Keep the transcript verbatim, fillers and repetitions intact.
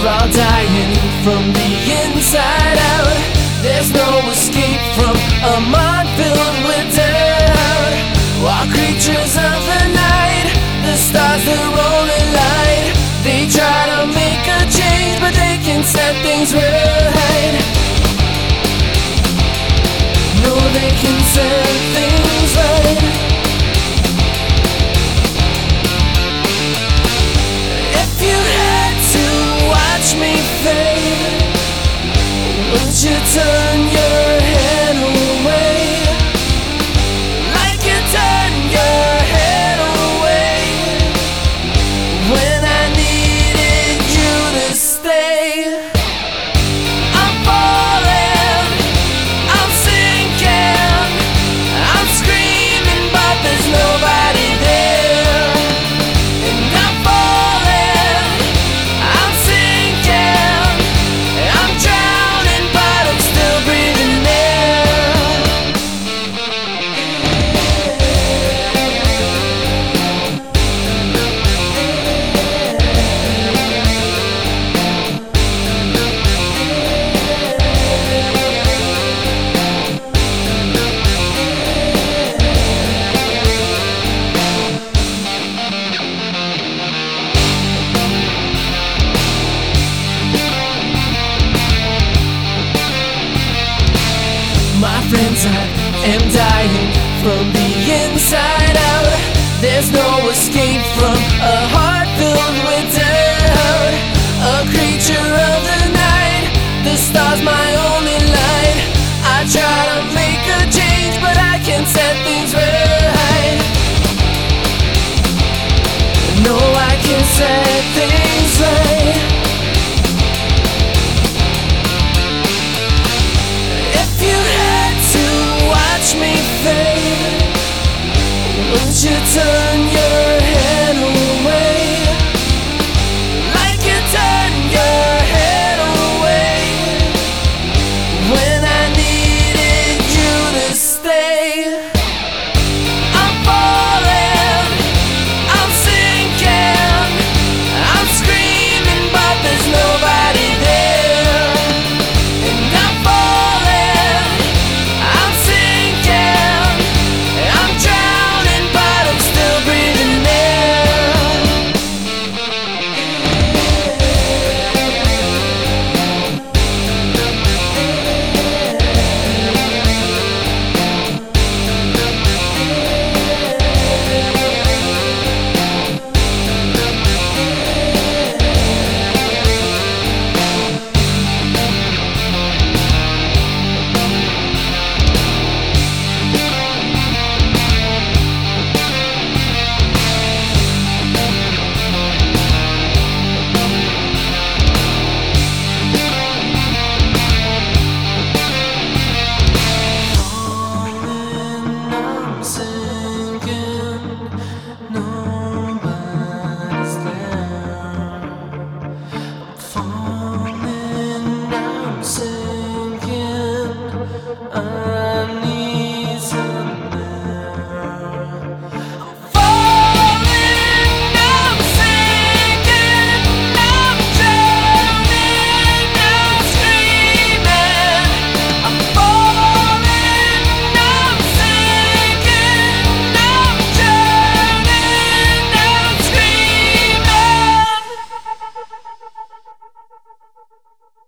We're all dying from the inside out. There's no escape from a mind filled with doubt. All creatures of the night, the stars that roll in light. They try to make a change, but they can set things right. No, they can set things right. If you had to watch me fade, would you turn your head away? Like you turn your head away when I needed you to stay. I'm falling, I'm sinking, I'm screaming but there's nobody there. And I'm falling, I'm sinking, I'm drowning but I'm still breathing there. My friends, I am dying from the inside out. There's no escape from a heart filled with doubt. A creature of the night, the stars my only light. I try to make a change, but I can't set things right. No, I can't set things right. If you had to watch me fade, would you turn your head away? Like you turn your head away when I needed you to stay. I'm falling, I'm sinking, I'm screaming but there's nobody there. And I'm falling, I'm sinking, I'm drowning but I'm still breathing there. I'm sinking, nobody's there. I'm falling.